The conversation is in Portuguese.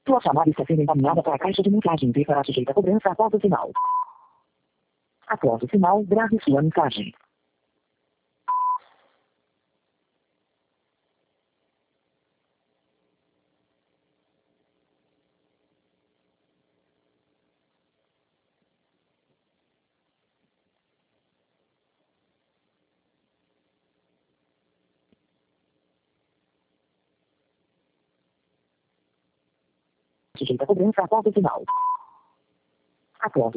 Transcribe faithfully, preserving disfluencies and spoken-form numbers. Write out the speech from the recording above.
Sua chamada está sendo encaminhada para a caixa de mensagem e será sujeita a cobrança após o sinal. Após o sinal, grave sua mensagem. Sujeita a cobrança após o sinal. Após